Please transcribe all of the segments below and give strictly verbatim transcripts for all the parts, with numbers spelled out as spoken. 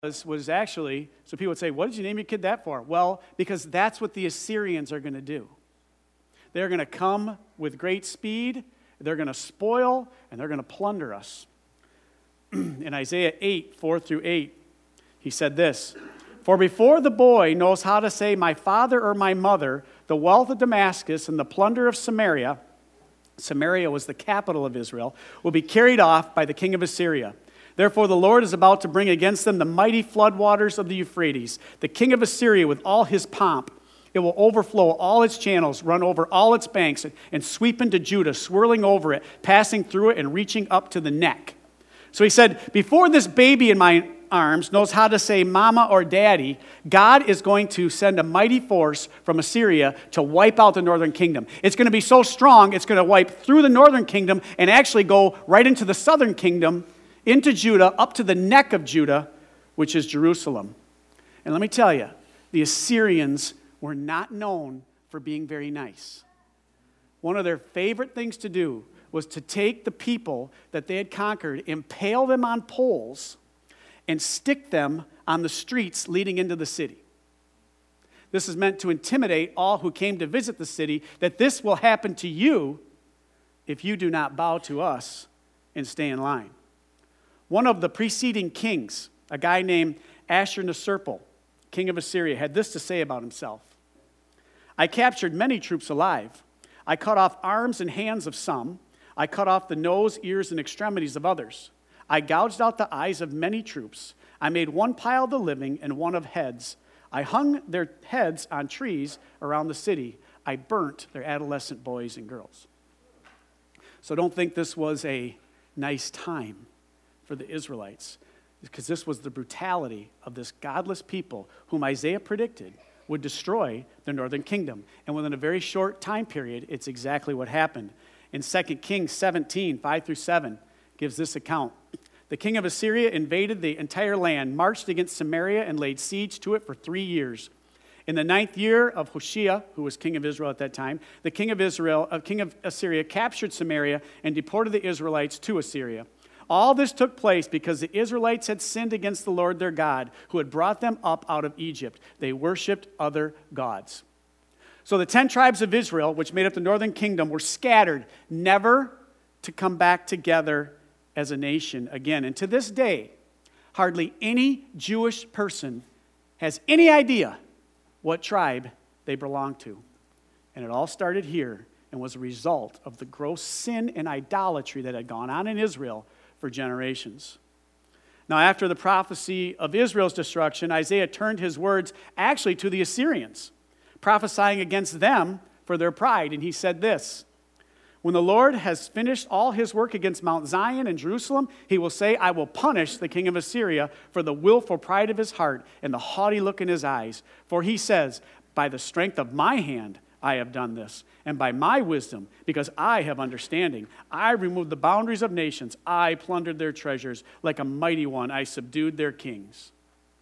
was, was actually, so people would say, what did you name your kid that for? Well, because that's what the Assyrians are going to do. They're going to come with great speed, they're going to spoil, and they're going to plunder us. In Isaiah eight, four through eight, he said this, "For before the boy knows how to say, my father or my mother, the wealth of Damascus and the plunder of Samaria," Samaria was the capital of Israel, "will be carried off by the king of Assyria. Therefore the Lord is about to bring against them the mighty floodwaters of the Euphrates, the king of Assyria with all his pomp. It will overflow all its channels, run over all its banks, and sweep into Judah, swirling over it, passing through it, and reaching up to the neck." So he said, before this baby in my arms knows how to say mama or daddy, God is going to send a mighty force from Assyria to wipe out the northern kingdom. It's going to be so strong, it's going to wipe through the northern kingdom and actually go right into the southern kingdom, into Judah, up to the neck of Judah, which is Jerusalem. And let me tell you, the Assyrians were not known for being very nice. One of their favorite things to do was to take the people that they had conquered, impale them on poles, and stick them on the streets leading into the city. This is meant to intimidate all who came to visit the city, that this will happen to you if you do not bow to us and stay in line. One of the preceding kings, a guy named Ashurnasirpal, king of Assyria, had this to say about himself. "I captured many troops alive. I cut off arms and hands of some. I cut off the nose, ears, and extremities of others. I gouged out the eyes of many troops. I made one pile of the living and one of heads. I hung their heads on trees around the city. I burnt their adolescent boys and girls." So don't think this was a nice time for the Israelites, because this was the brutality of this godless people whom Isaiah predicted would destroy the northern kingdom. And within a very short time period, it's exactly what happened. In Second Kings seventeen, five through seven, gives this account. "The king of Assyria invaded the entire land, marched against Samaria, and laid siege to it for three years. In the ninth year of Hoshea, who was king of Israel at that time, the king of Israel, uh, king of Assyria, captured Samaria and deported the Israelites to Assyria. All this took place because the Israelites had sinned against the Lord their God, who had brought them up out of Egypt. They worshipped other gods." So the ten tribes of Israel, which made up the northern kingdom, were scattered, never to come back together as a nation again. And to this day, hardly any Jewish person has any idea what tribe they belong to. And it all started here and was a result of the gross sin and idolatry that had gone on in Israel for generations. Now, after the prophecy of Israel's destruction, Isaiah turned his words actually to the Assyrians, prophesying against them for their pride. And he said this, "When the Lord has finished all his work against Mount Zion and Jerusalem, he will say, I will punish the king of Assyria for the willful pride of his heart and the haughty look in his eyes. For he says, by the strength of my hand I have done this, and by my wisdom, because I have understanding. I removed the boundaries of nations. I plundered their treasures. Like a mighty one, I subdued their kings."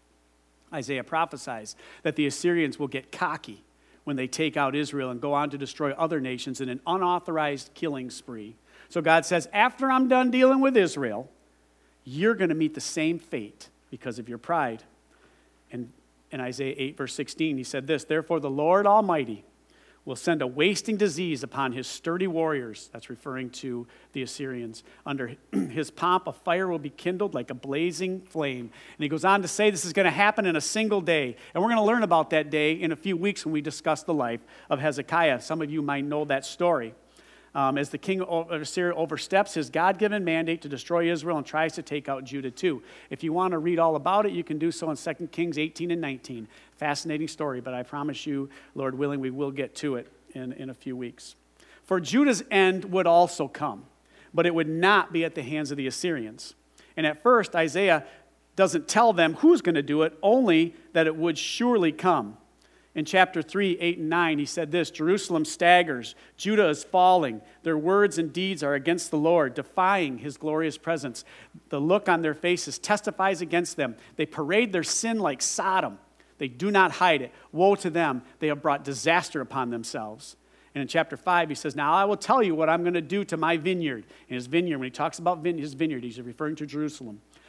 Isaiah prophesies that the Assyrians will get cocky when they take out Israel and go on to destroy other nations in an unauthorized killing spree. So God says, after I'm done dealing with Israel, you're going to meet the same fate because of your pride. And in Isaiah eight, verse sixteen, he said this, "Therefore the Lord Almighty will send a wasting disease upon his sturdy warriors," that's referring to the Assyrians. "Under his pomp, a fire will be kindled like a blazing flame." And he goes on to say this is going to happen in a single day. And we're going to learn about that day in a few weeks when we discuss the life of Hezekiah. Some of you might know that story. Um, as the king of Assyria oversteps his God-given mandate to destroy Israel and tries to take out Judah too. If you want to read all about it, you can do so in Second Kings eighteen and nineteen. Fascinating story, but I promise you, Lord willing, we will get to it in, in a few weeks. For Judah's end would also come, but it would not be at the hands of the Assyrians. And at first, Isaiah doesn't tell them who's going to do it, only that it would surely come. In chapter three, eight, and nine, he said this, "Jerusalem staggers, Judah is falling. Their words and deeds are against the Lord, defying his glorious presence. The look on their faces testifies against them. They parade their sin like Sodom. They do not hide it. Woe to them, they have brought disaster upon themselves." And in chapter five, he says, "Now I will tell you what I'm going to do to my vineyard." In his vineyard, when he talks about his vineyard, he's referring to Jerusalem.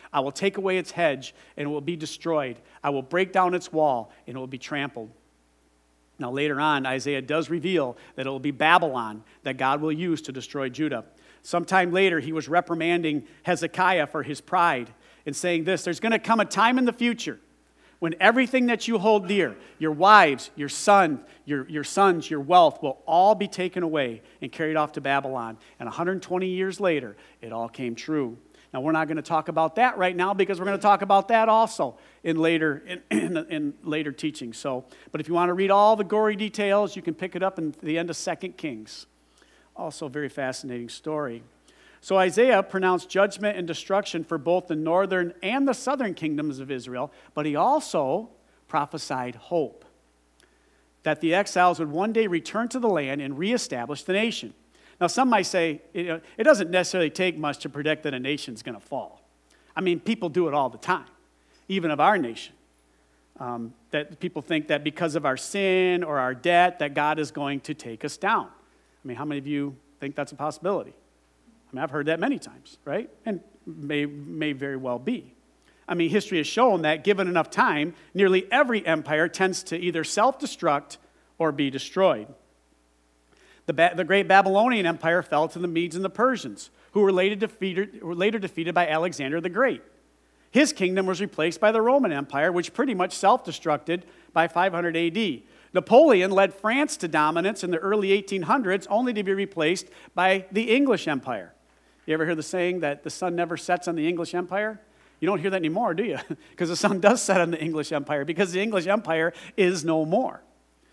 I will take away its hedge, and it will be destroyed. I will break down its wall, and it will be trampled. Now, later on, Isaiah does reveal that it will be Babylon that God will use to destroy Judah. Sometime later, he was reprimanding Hezekiah for his pride and saying this, there's going to come a time in the future when everything that you hold dear, your wives, your son, your, your sons, your wealth, will all be taken away and carried off to Babylon. And one hundred twenty years later, it all came true. Now, we're not going to talk about that right now because we're going to talk about that also in later in, in, in later teaching. So, but if you want to read all the gory details, you can pick it up in the end of Second Kings. Also a very fascinating story. So Isaiah pronounced judgment and destruction for both the northern and the southern kingdoms of Israel, but he also prophesied hope, that the exiles would one day return to the land and reestablish the nation. Now, some might say, you know, it doesn't necessarily take much to predict that a nation's going to fall. I mean, people do it all the time, even of our nation. Um, that people think that because of our sin or our debt, that God is going to take us down. I mean, how many of you think that's a possibility? I mean, I've heard that many times, right? And may, may very well be. I mean, history has shown that given enough time, nearly every empire tends to either self-destruct or be destroyed. The, ba- the great Babylonian Empire fell to the Medes and the Persians, who were later defeated, were later defeated by Alexander the Great. His kingdom was replaced by the Roman Empire, which pretty much self-destructed by five hundred A D. Napoleon led France to dominance in the early eighteen hundreds, only to be replaced by the English Empire. You ever hear the saying that the sun never sets on the English Empire? You don't hear that anymore, do you? Because the sun does set on the English Empire, because the English Empire is no more.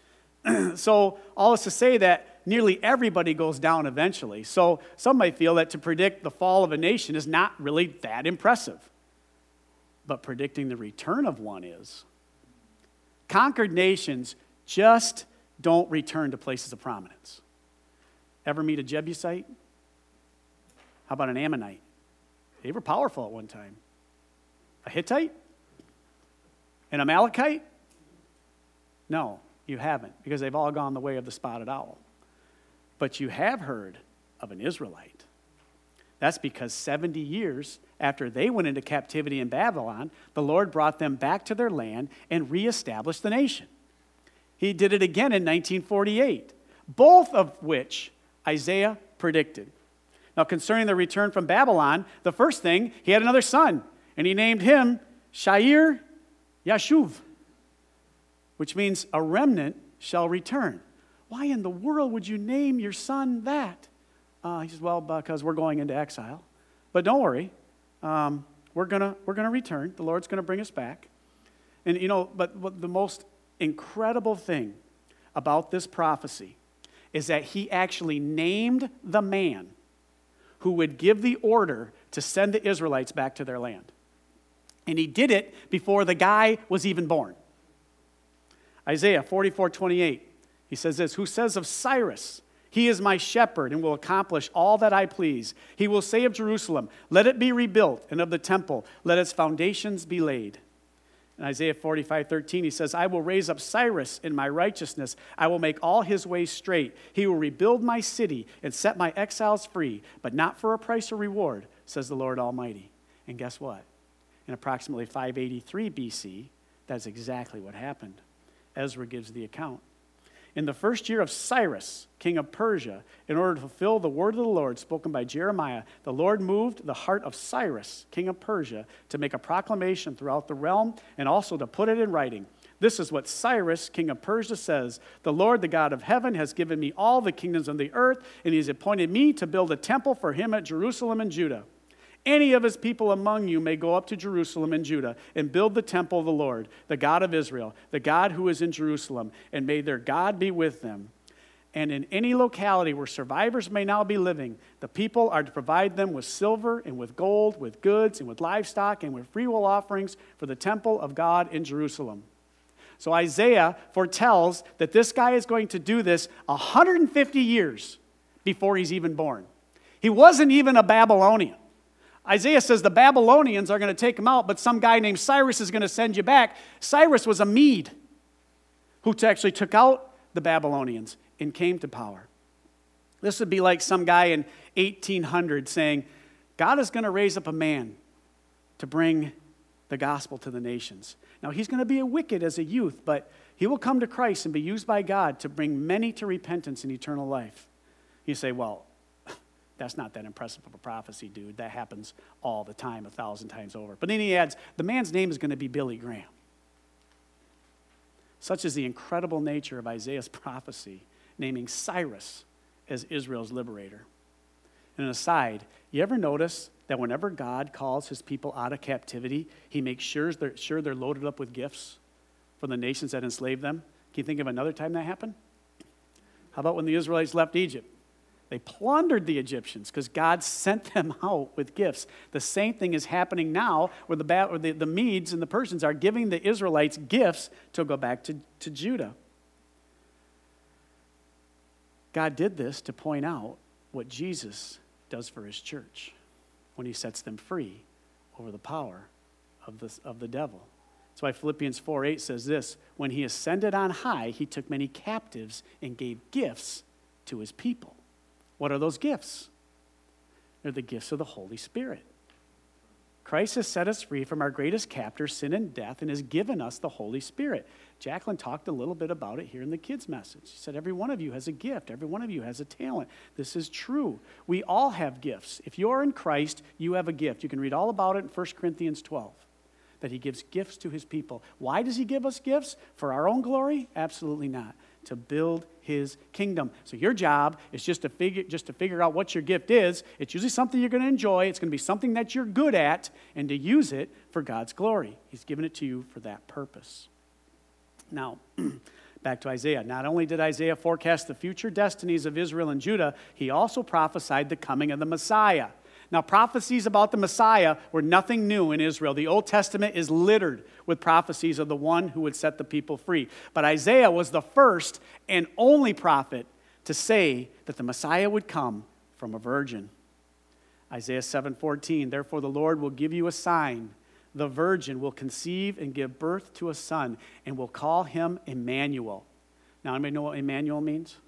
So all is to say that nearly everybody goes down eventually. So some might feel that to predict the fall of a nation is not really that impressive. But predicting the return of one is. Conquered nations just don't return to places of prominence. Ever meet a Jebusite? How about an Ammonite? They were powerful at one time. A Hittite? An Amalekite? No, you haven't, because they've all gone the way of the spotted owl. But you have heard of an Israelite. That's because seventy years after they went into captivity in Babylon, the Lord brought them back to their land and reestablished the nation. He did it again in nineteen forty-eight, both of which Isaiah predicted. Now, concerning the return from Babylon, the first thing, he had another son, and he named him Shair Yashuv, which means a remnant shall return. Why in the world would you name your son that? Uh, he says, well, because we're going into exile. But don't worry, um, we're gonna we're gonna return. The Lord's gonna bring us back. And you know, but what the most incredible thing about this prophecy is that he actually named the man who would give the order to send the Israelites back to their land. And he did it before the guy was even born. Isaiah forty-four twenty-eight, he says this, who says of Cyrus, he is my shepherd and will accomplish all that I please. He will say of Jerusalem, let it be rebuilt, and of the temple, let its foundations be laid. In Isaiah forty-five thirteen, he says, I will raise up Cyrus in my righteousness. I will make all his ways straight. He will rebuild my city and set my exiles free, but not for a price or reward, says the Lord Almighty. And guess what? In approximately five eighty-three B C, that's exactly what happened. Ezra gives the account. In the first year of Cyrus, king of Persia, in order to fulfill the word of the Lord spoken by Jeremiah, the Lord moved the heart of Cyrus, king of Persia, to make a proclamation throughout the realm and also to put it in writing. This is what Cyrus, king of Persia, says. The Lord, the God of heaven, has given me all the kingdoms of the earth, and he has appointed me to build a temple for him at Jerusalem and Judah. Any of his people among you may go up to Jerusalem and Judah and build the temple of the Lord, the God of Israel, the God who is in Jerusalem, and may their God be with them. And in any locality where survivors may now be living, the people are to provide them with silver and with gold, with goods and with livestock and with freewill offerings for the temple of God in Jerusalem. So Isaiah foretells that this guy is going to do this one hundred fifty years before he's even born. He wasn't even a Babylonian. Isaiah says the Babylonians are going to take him out, but some guy named Cyrus is going to send you back. Cyrus was a Mede who actually took out the Babylonians and came to power. This would be like some guy in eighteen hundred saying, God is going to raise up a man to bring the gospel to the nations. Now, he's going to be a wicked as a youth, but he will come to Christ and be used by God to bring many to repentance and eternal life. You say, well, that's not that impressive of a prophecy, dude. That happens all the time, a thousand times over. But then he adds, the man's name is going to be Billy Graham. Such is the incredible nature of Isaiah's prophecy, naming Cyrus as Israel's liberator. And an aside, you ever notice that whenever God calls his people out of captivity, he makes sure they're, sure they're loaded up with gifts from the nations that enslaved them? Can you think of another time that happened? How about when the Israelites left Egypt? They plundered the Egyptians because God sent them out with gifts. The same thing is happening now where the, where the, the Medes and the Persians are giving the Israelites gifts to go back to, to Judah. God did this to point out what Jesus does for his church when he sets them free over the power of the, of the devil. That's why Philippians four eight says this, when he ascended on high, he took many captives and gave gifts to his people. What are those gifts? They're the gifts of the Holy Spirit. Christ has set us free from our greatest captor, sin and death, and has given us the Holy Spirit. Jacqueline talked a little bit about it here in the kids' message. She said, every one of you has a gift. Every one of you has a talent. This is true. We all have gifts. If you're in Christ, you have a gift. You can read all about it in First Corinthians twelve, that he gives gifts to his people. Why does he give us gifts? For our own glory? Absolutely not. To build his kingdom. So your job is just to figure just to figure out what your gift is. It's usually something you're going to enjoy. It's going to be something that you're good at, and to use it for God's glory. He's given it to you for that purpose. Now, back to Isaiah. Not only did Isaiah forecast the future destinies of Israel and Judah, he also prophesied the coming of the Messiah. Now, prophecies about the Messiah were nothing new in Israel. The Old Testament is littered with prophecies of the one who would set the people free. But Isaiah was the first and only prophet to say that the Messiah would come from a virgin. Isaiah seven fourteen, therefore the Lord will give you a sign. The virgin will conceive and give birth to a son, and will call him Emmanuel. Now, anybody know what Emmanuel means?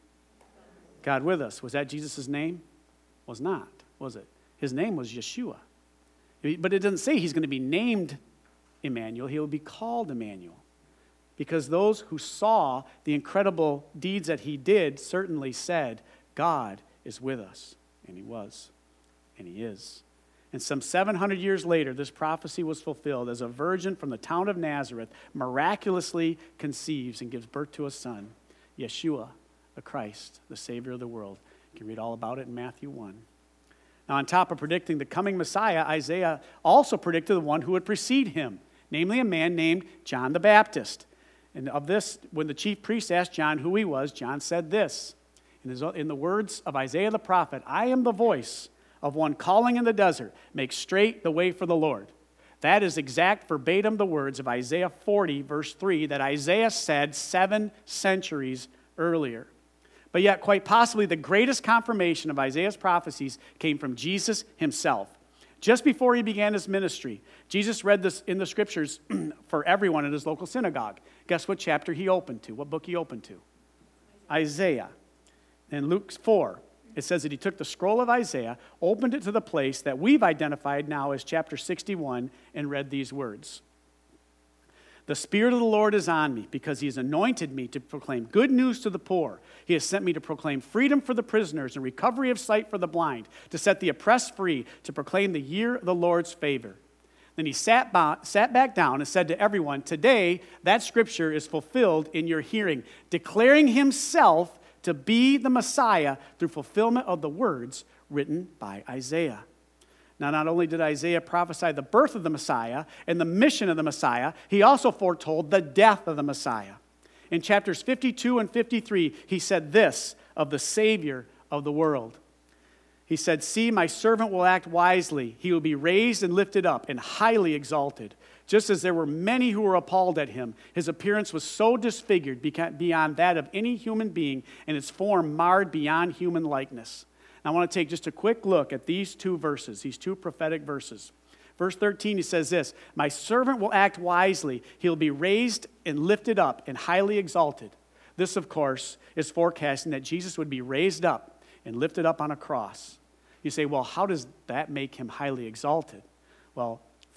God with us. Was that Jesus' name? Was not, was it? His name was Yeshua. But it doesn't say he's going to be named Emmanuel. He will be called Emmanuel. Because those who saw the incredible deeds that he did certainly said, God is with us. And he was. And he is. And some seven hundred years later, this prophecy was fulfilled as a virgin from the town of Nazareth miraculously conceives and gives birth to a son, Yeshua, the Christ, the Savior of the world. You can read all about it in Matthew one. Now, on top of predicting the coming Messiah, Isaiah also predicted the one who would precede him, namely a man named John the Baptist. And of this, when the chief priest asked John who he was, John said this, in, his, in the words of Isaiah the prophet, I am the voice of one calling in the desert, make straight the way for the Lord. That is exact verbatim the words of Isaiah forty, verse three, that Isaiah said seven centuries earlier. But yet, quite possibly, the greatest confirmation of Isaiah's prophecies came from Jesus himself. Just before he began his ministry, Jesus read this in the scriptures for everyone in his local synagogue. Guess what chapter he opened to? What book he opened to? Isaiah. In Luke four, it says that he took the scroll of Isaiah, opened it to the place that we've identified now as chapter sixty-one, and read these words. The Spirit of the Lord is on me because he has anointed me to proclaim good news to the poor. He has sent me to proclaim freedom for the prisoners and recovery of sight for the blind, to set the oppressed free, to proclaim the year of the Lord's favor. Then he sat, ba- sat back down and said to everyone, today that scripture is fulfilled in your hearing, declaring himself to be the Messiah through fulfillment of the words written by Isaiah. Now, not only did Isaiah prophesy the birth of the Messiah and the mission of the Messiah, he also foretold the death of the Messiah. In chapters fifty-two and fifty-three, he said this of the Savior of the world. He said, see, my servant will act wisely. He will be raised and lifted up and highly exalted. Just as there were many who were appalled at him, his appearance was so disfigured beyond that of any human being, and his form marred beyond human likeness. I want to take just a quick look at these two verses, these two prophetic verses. Verse thirteen, he says this, my servant will act wisely. He'll be raised and lifted up and highly exalted. This, of course, is forecasting that Jesus would be raised up and lifted up on a cross. You say, well, how does that make him highly exalted? Well,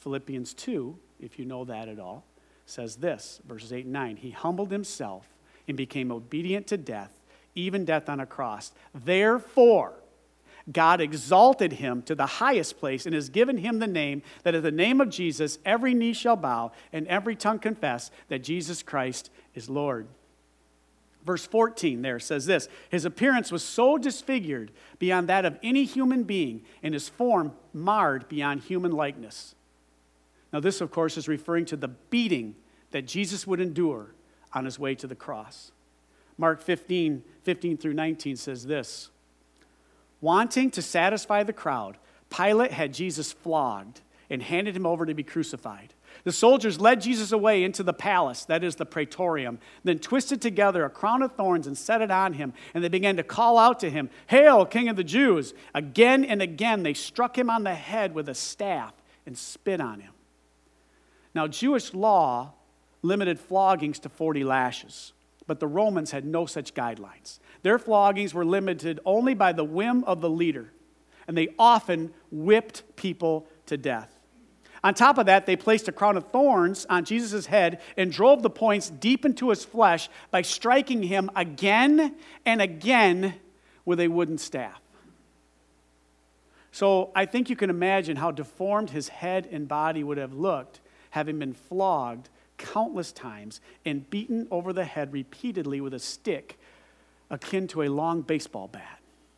Philippians two, if you know that at all, says this, verses eight and nine. He humbled himself and became obedient to death, even death on a cross. Therefore, God exalted him to the highest place and has given him the name that at the name of Jesus every knee shall bow and every tongue confess that Jesus Christ is Lord. Verse fourteen there says this, his appearance was so disfigured beyond that of any human being, and his form marred beyond human likeness. Now this, of course, is referring to the beating that Jesus would endure on his way to the cross. Mark fifteen, fifteen through nineteen says this, wanting to satisfy the crowd, Pilate had Jesus flogged and handed him over to be crucified. The soldiers led Jesus away into the palace, that is the praetorium, then twisted together a crown of thorns and set it on him, and they began to call out to him, "Hail, King of the Jews!" Again and again they struck him on the head with a staff and spit on him. Now, Jewish law limited floggings to forty lashes, but the Romans had no such guidelines. Their floggings were limited only by the whim of the leader, and they often whipped people to death. On top of that, they placed a crown of thorns on Jesus' head and drove the points deep into his flesh by striking him again and again with a wooden staff. So I think you can imagine how deformed his head and body would have looked, having been flogged countless times and beaten over the head repeatedly with a stick akin to a long baseball bat,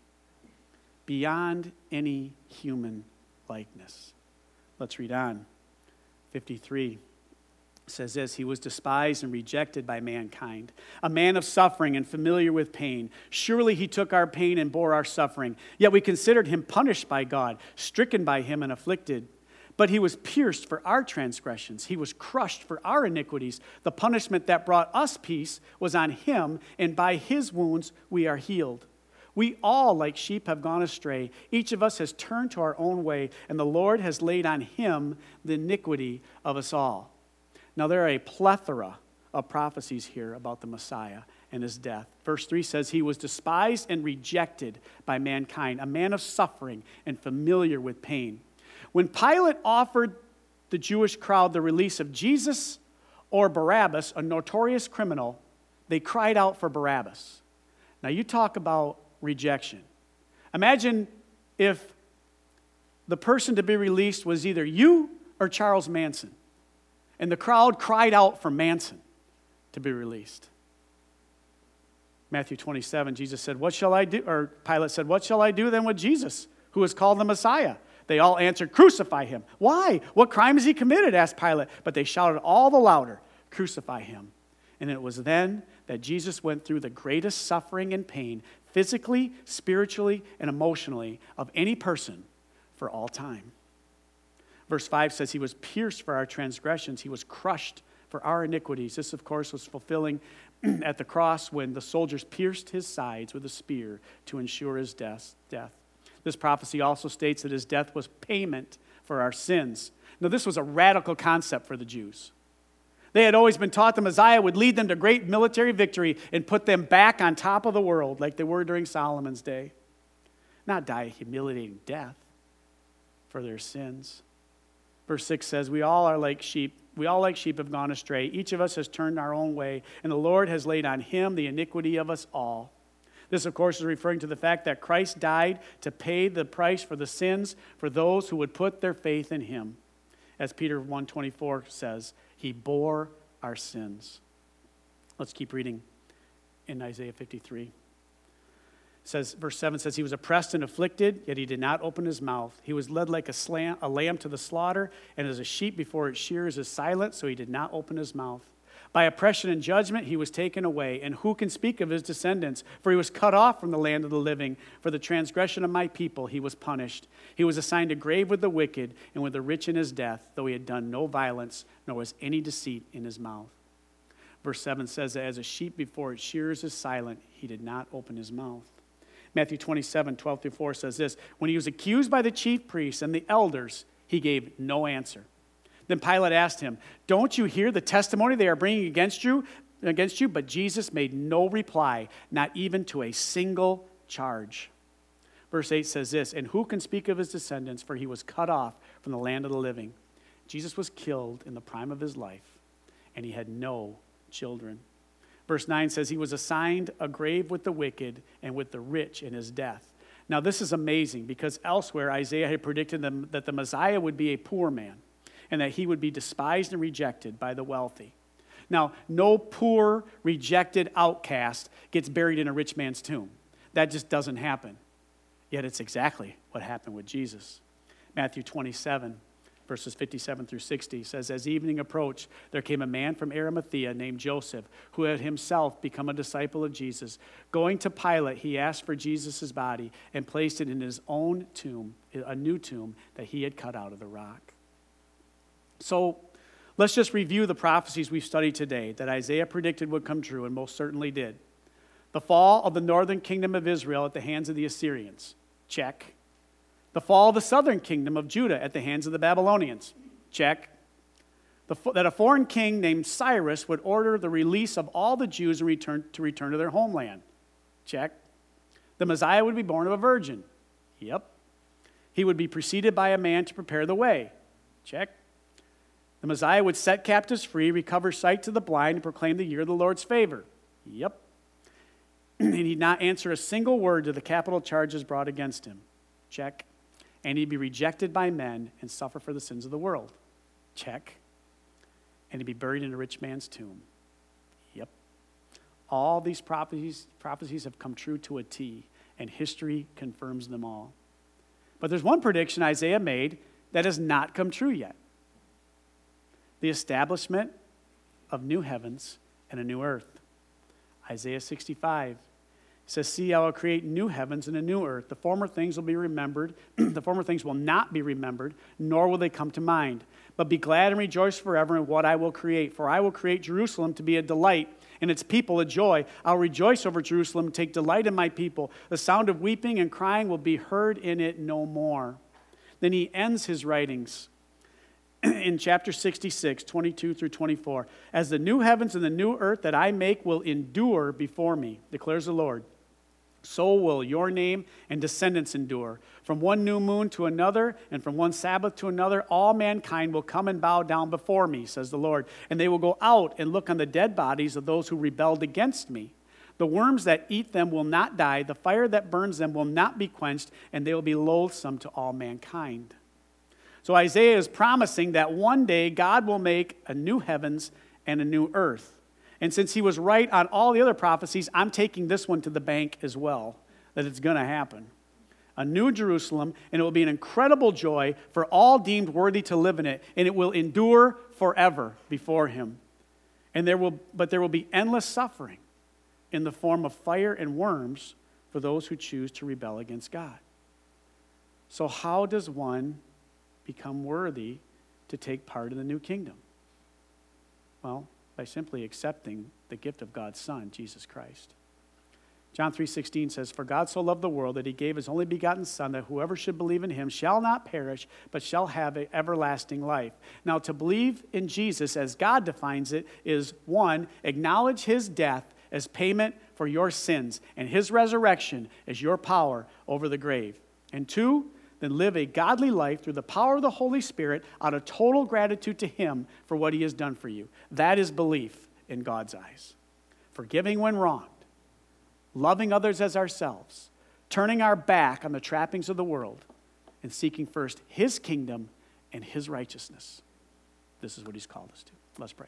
beyond any human likeness. Let's read on. fifty-three says this, he was despised and rejected by mankind, a man of suffering and familiar with pain. Surely he took our pain and bore our suffering. Yet we considered him punished by God, stricken by him and afflicted. But he was pierced for our transgressions. He was crushed for our iniquities. The punishment that brought us peace was on him, and by his wounds we are healed. We all, like sheep, have gone astray. Each of us has turned to our own way, and the Lord has laid on him the iniquity of us all. Now, there are a plethora of prophecies here about the Messiah and his death. Verse three says, he was despised and rejected by mankind, a man of suffering and familiar with pain. When Pilate offered the Jewish crowd the release of Jesus or Barabbas, a notorious criminal, they cried out for Barabbas. Now, you talk about rejection. Imagine if the person to be released was either you or Charles Manson, and the crowd cried out for Manson to be released. Matthew twenty-seven, Jesus said, "What shall I do?" Or Pilate said, "What shall I do then with Jesus, who is called the Messiah?" They all answered, "Crucify him." "Why? What crime has he committed?" asked Pilate. But they shouted all the louder, "Crucify him." And it was then that Jesus went through the greatest suffering and pain, physically, spiritually, and emotionally, of any person for all time. Verse five says, he was pierced for our transgressions. He was crushed for our iniquities. This, of course, was fulfilling at the cross when the soldiers pierced his sides with a spear to ensure his death. death. This prophecy also states that his death was payment for our sins. Now, this was a radical concept for the Jews. They had always been taught the Messiah would lead them to great military victory and put them back on top of the world like they were during Solomon's day. Not die a humiliating death for their sins. Verse six says, we all are like sheep. We all like sheep have gone astray. Each of us has turned our own way, and the Lord has laid on him the iniquity of us all. This, of course, is referring to the fact that Christ died to pay the price for the sins for those who would put their faith in him. As Peter one twenty-four says, he bore our sins. Let's keep reading in Isaiah fifty-three. It says, verse seven says, he was oppressed and afflicted, yet he did not open his mouth. He was led like a, slam, a lamb to the slaughter, and as a sheep before its shears is silent, so he did not open his mouth. By oppression and judgment he was taken away, and who can speak of his descendants? For he was cut off from the land of the living. For the transgression of my people he was punished. He was assigned a grave with the wicked and with the rich in his death, though he had done no violence, nor was any deceit in his mouth. Verse seven says that as a sheep before its shears is silent, he did not open his mouth. Matthew twenty-seven, twelve through four says this, when he was accused by the chief priests and the elders, he gave no answer. Then Pilate asked him, don't you hear the testimony they are bringing against you? Against you? But Jesus made no reply, not even to a single charge. Verse eight says this, and who can speak of his descendants, for he was cut off from the land of the living. Jesus was killed in the prime of his life, and he had no children. Verse nine says he was assigned a grave with the wicked and with the rich in his death. Now this is amazing because elsewhere Isaiah had predicted them that the Messiah would be a poor man and that he would be despised and rejected by the wealthy. Now, no poor, rejected outcast gets buried in a rich man's tomb. That just doesn't happen. Yet it's exactly what happened with Jesus. Matthew twenty-seven, verses fifty-seven through sixty says, as evening approached, there came a man from Arimathea named Joseph, who had himself become a disciple of Jesus. Going to Pilate, he asked for Jesus' body and placed it in his own tomb, a new tomb that he had cut out of the rock. So let's just review the prophecies we've studied today that Isaiah predicted would come true and most certainly did. The fall of the northern kingdom of Israel at the hands of the Assyrians. Check. The fall of the southern kingdom of Judah at the hands of the Babylonians. Check. The, that a foreign king named Cyrus would order the release of all the Jews and return, to return to their homeland. Check. The Messiah would be born of a virgin. Yep. He would be preceded by a man to prepare the way. Check. The Messiah would set captives free, recover sight to the blind, and proclaim the year of the Lord's favor. Yep. And he'd not answer a single word to the capital charges brought against him. Check. And he'd be rejected by men and suffer for the sins of the world. Check. And he'd be buried in a rich man's tomb. Yep. All these prophecies, prophecies have come true to a T, and history confirms them all. But there's one prediction Isaiah made that has not come true yet. The establishment of new heavens and a new earth. Isaiah sixty-five says, see, I will create new heavens and a new earth. The former things will be remembered. The former things will not be remembered, nor will they come to mind. But be glad and rejoice forever in what I will create. For I will create Jerusalem to be a delight, and its people a joy. I'll rejoice over Jerusalem and take delight in my people. The sound of weeping and crying will be heard in it no more. Then he ends his writings in chapter sixty-six, twenty-two through twenty-four. As the new heavens and the new earth that I make will endure before me, declares the Lord, so will your name and descendants endure. From one new moon to another, and from one Sabbath to another, all mankind will come and bow down before me, says the Lord. And they will go out and look on the dead bodies of those who rebelled against me. The worms that eat them will not die. The fire that burns them will not be quenched, and they will be loathsome to all mankind. So Isaiah is promising that one day God will make a new heavens and a new earth. And since he was right on all the other prophecies, I'm taking this one to the bank as well, that it's going to happen. A new Jerusalem, and it will be an incredible joy for all deemed worthy to live in it, and it will endure forever before him. And there will, but there will be endless suffering in the form of fire and worms for those who choose to rebel against God. So how does one become worthy to take part in the new kingdom? Well, by simply accepting the gift of God's Son, Jesus Christ. John three sixteen says, for God so loved the world that he gave his only begotten Son, that whoever should believe in him shall not perish, but shall have an everlasting life. Now, to believe in Jesus, as God defines it, is one, acknowledge his death as payment for your sins, and his resurrection as your power over the grave. And two, then live a godly life through the power of the Holy Spirit out of total gratitude to him for what he has done for you. That is belief in God's eyes. Forgiving when wronged, loving others as ourselves, turning our back on the trappings of the world, and seeking first his kingdom and his righteousness. This is what he's called us to. Let's pray.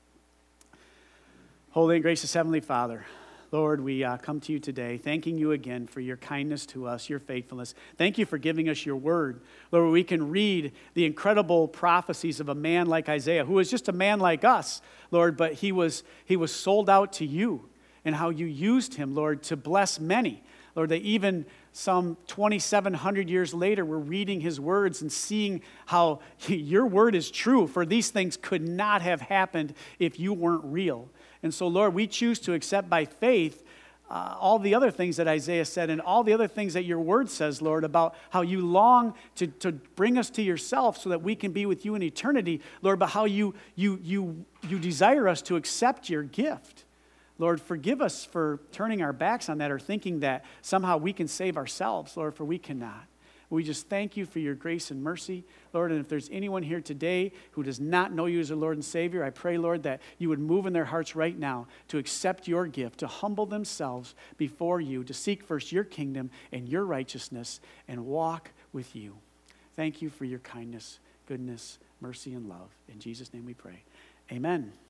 Holy and gracious Heavenly Father, Lord, we uh, come to you today thanking you again for your kindness to us, your faithfulness. Thank you for giving us your word. Lord, we can read the incredible prophecies of a man like Isaiah, who was just a man like us, Lord, but he was, he was sold out to you, and how you used him, Lord, to bless many. Lord, that even some twenty-seven hundred years later, we're reading his words and seeing how your word is true, for these things could not have happened if you weren't real. And so, Lord, we choose to accept by faith uh, all the other things that Isaiah said and all the other things that your word says, Lord, about how you long to, to bring us to yourself so that we can be with you in eternity, Lord, but how you, you, you, you desire us to accept your gift. Lord, forgive us for turning our backs on that or thinking that somehow we can save ourselves, Lord, for we cannot. We just thank you for your grace and mercy, Lord. And if there's anyone here today who does not know you as their Lord and Savior, I pray, Lord, that you would move in their hearts right now to accept your gift, to humble themselves before you, to seek first your kingdom and your righteousness and walk with you. Thank you for your kindness, goodness, mercy, and love. In Jesus' name we pray. Amen.